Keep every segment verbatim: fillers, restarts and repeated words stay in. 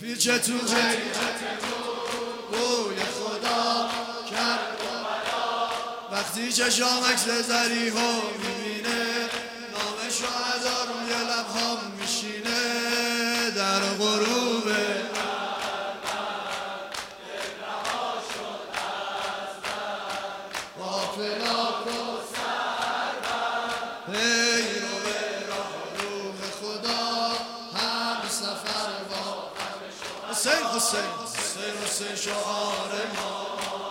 میپیچه تو هیئت روی خدا کرد وقتی چشام عکس ذریحو میبینه نام شهدا روی لبهام میشینه در غروب غافلات و سربر ای رو به راه روح خدا هم سفر با حسین حسین حسین حسین شعار ما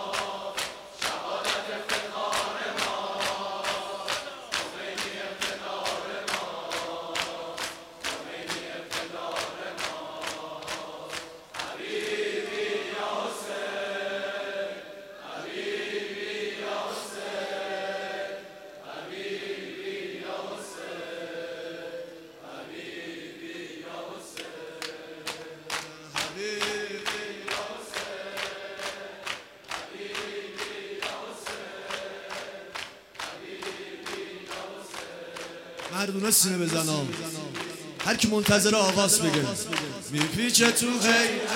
مردونه سینه بزنم هر کی منتظر آواز بگه میپیچه تو هیئت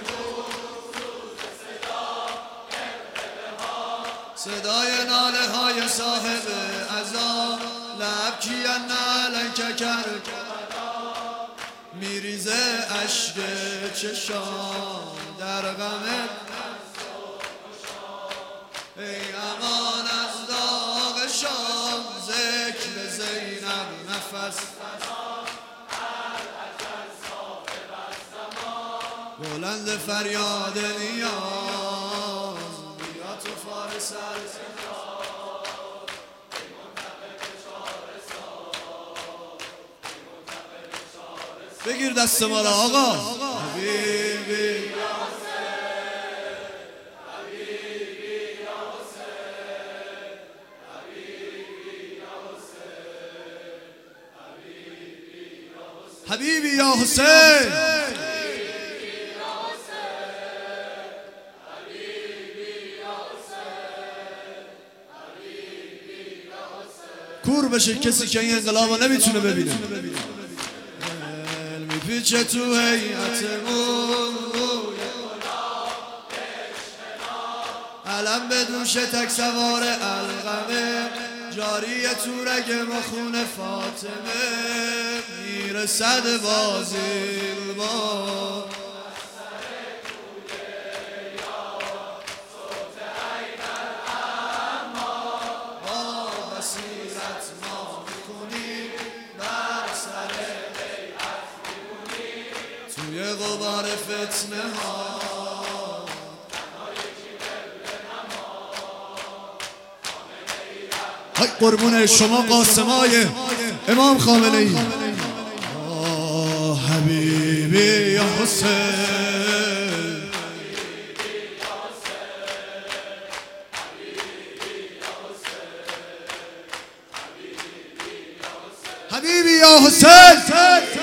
صدای ناله های صاحب عزا لب کیان نالک کرد میریزه اشک چشام در غم ای امان از داغ شام ذکر زینب نفس بلند فریاد نیاز بیا تو فارس بگیر دست ما را آقا حبیبی حبیبی یا حسین کور بشه کسی که این انقلابو نمیتونه ببینه میپیچه تو هیئتمون علم به دوشه تک سوار القمه جاری تو رگ ما خون فاطمه میرسد بازیل با با بصیرت ما میکنیم بر سر بیعت میکنیم توی غبار فتنه ها های قربون شما قاسمای امام خامنه ای آه حبیبی یا حسین حبیبی یا حسین